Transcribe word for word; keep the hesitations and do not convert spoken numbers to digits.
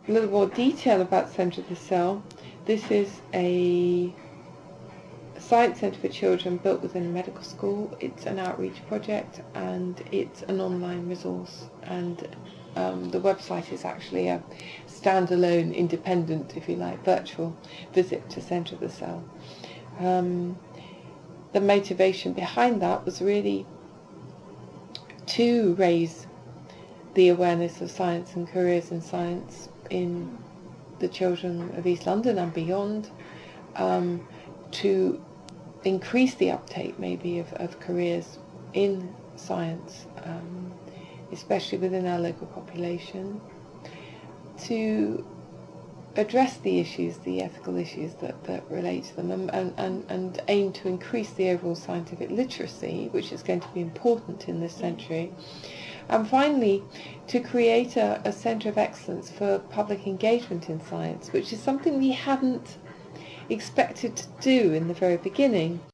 A little more detail about Centre of the Cell. This is a science centre for children built within a medical school. It's an outreach project and it's an online resource, and um, the website is actually a standalone, independent, if you like, virtual visit to Centre of the Cell. Um, the motivation behind that was really to raise the awareness of science and careers in science in the children of East London and beyond, um, to increase the uptake maybe of, of careers in science, um, especially within our local population, to address the issues, the ethical issues that, that relate to them, and, and, and aim to increase the overall scientific literacy, which is going to be important in this century. And finally, to create a, a centre of excellence for public engagement in science, which is something we hadn't expected to do in the very beginning.